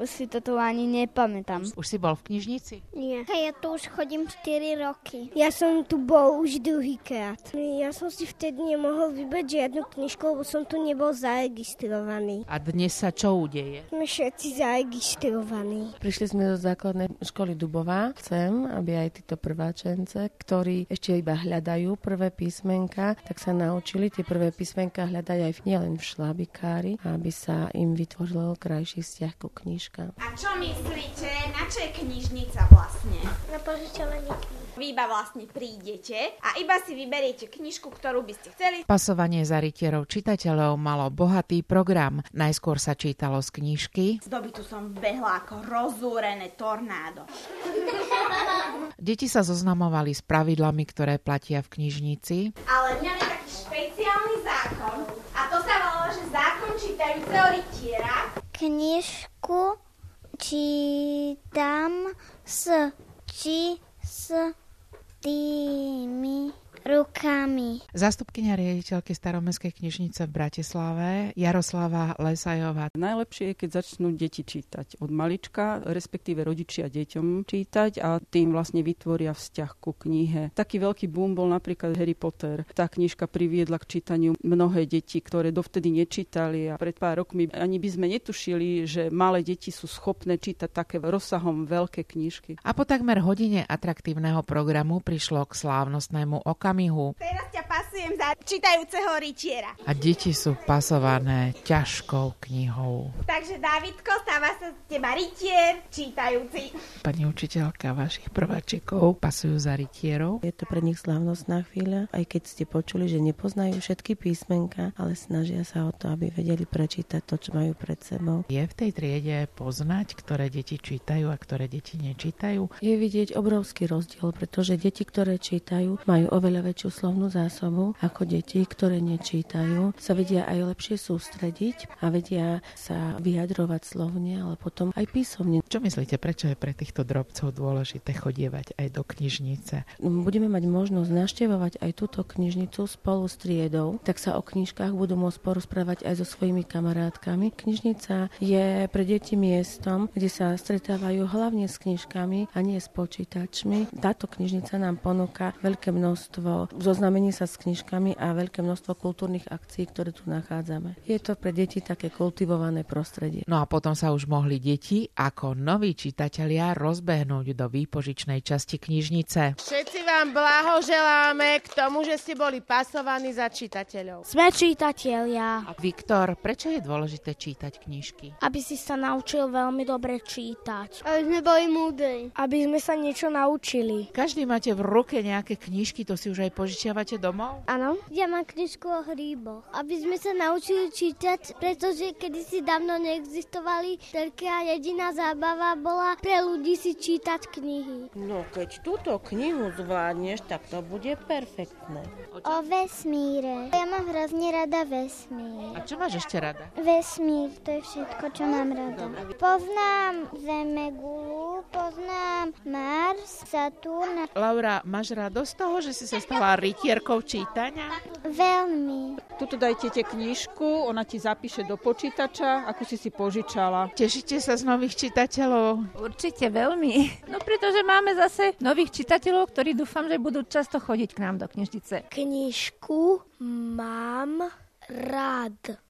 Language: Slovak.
Už si toto ani nepamätám. Už si bol v knižnici? Nie. Ja tu už chodím 4 roky. Ja som tu bol už druhýkrát. Ja som si vtedy nemohol vybrať žiadnu knižku, lebo som tu nebol zaregistrovaný. A dnes sa čo udeje? Sme všetci zaregistrovaní. Prišli sme do základnej školy Dubová. Chcem, aby aj títo prváčence, ktorí ešte iba hľadajú prvé písmenka, tak sa naučili tie prvé písmenka hľadať aj nielen v šlabikári, aby sa im vytvoril krajší vzťah ku knižkám. A čo myslíte, na čo je knižnica vlastne? Na požičovanie kníh. Vy iba vlastne prídete a iba si vyberiete knižku, ktorú by ste chceli. Pasovanie za rytierov čitateľov malo bohatý program. Najskôr sa čítalo z knižky. Z doby tu som behla ako rozúrené tornádo. Deti sa zoznamovali s pravidlami, ktoré platia v knižnici. Ale mňa je taký špeciálny zákon a to sa volalo, že zákon čítajúceho rytiera. Knižku čítam s tými rukami. Zástupkyňa riaditeľky Staromestskej knižnice v Bratislave Jaroslava Lesajová. Najlepšie je, keď začnú deti čítať od malička, respektíve rodičia deťom čítať a tým vlastne vytvoria vzťah ku knihe. Taký veľký boom bol napríklad Harry Potter. Tá knižka priviedla k čítaniu mnohé deti, ktoré dovtedy nečítali a pred pár rokmi ani by sme netušili, že malé deti sú schopné čítať také rozsahom veľké knižky. A po takmer hodine atraktívneho programu prišlo k slávnostnému okamihu. Teraz ťa pasujem za čítajúceho rytiera. A deti sú pasované ťažkou knihou. Takže Dávidko, stáva sa z teba rytier čítajúci. Pani učiteľka, vašich prváčikov pasujú za rytierov? Je to pre nich slávnostná chvíľa, aj keď ste počuli, že nepoznajú všetky písmenka, ale snažia sa o to, aby vedeli prečítať to, čo majú pred sebou. Je v tej triede poznať, ktoré deti čítajú a ktoré deti nečítajú? Je vidieť obrovský rozdiel, pretože deti, ktoré čítajú, majú oveľa väčšiu slovnú zásobu ako deti, ktoré nečítajú. Sa vedia aj lepšie sústrediť a vedia sa vyjadrovať slovne, ale potom aj písomne. Čo myslíte, prečo je pre týchto drobcov dôležité chodievať aj do knižnice? Budeme mať možnosť navštevovať aj túto knižnicu spolu s triedou, tak sa o knižkách budú môcť porozprávať aj so svojimi kamarátkami. Knižnica je pre deti miestom, kde sa stretávajú hlavne s knižkami a nie s počítačmi. Táto knižnica nám ponúka veľké množstvo zoznamení sa s knižkami a veľké množstvo kultúrnych akcií, ktoré tu nachádzame. Je to pre deti také kultivované prostredie. No a potom sa už mohli deti ako noví čitatelia rozbehnúť do výpožičnej časti knižnice. Všetci vám blahoželáme k tomu, že ste boli pasovaní za čitateľov. Sme čitatelia. A Viktor, prečo je dôležité čítať knižky? Aby si sa naučil veľmi dobre čítať. Aby sme boli múdri. Aby sme sa niečo naučili. Každý máte v ruke nejaké knižky, to si už aj požičiavate domov? Áno. Ja mám knižku o hríboch. Aby sme sa naučili čítať, pretože kedysi dávno neexistovali, taká jediná zábava bola pre ľudí si čítať knihy. No keď túto knihu zvládneš, tak to bude perfektné. O vesmíre. Ja mám hrozne rada vesmír. A čo máš ešte rada? Vesmír, to je všetko, čo mám rada. Poznám Zemegulu, poznám Mars, Saturn. Laura, máš radosť z toho, že si sa stala rytierkou čítania? Veľmi. Tuto daj tete knižku, ona ti zapíše do počítača, ako si požičala. Tešíte sa z nových čitateľov? Určite veľmi. No pretože máme zase nových čitateľov, ktorí dúfam, že budú často chodiť k nám do knižnice. Knižku mám rád.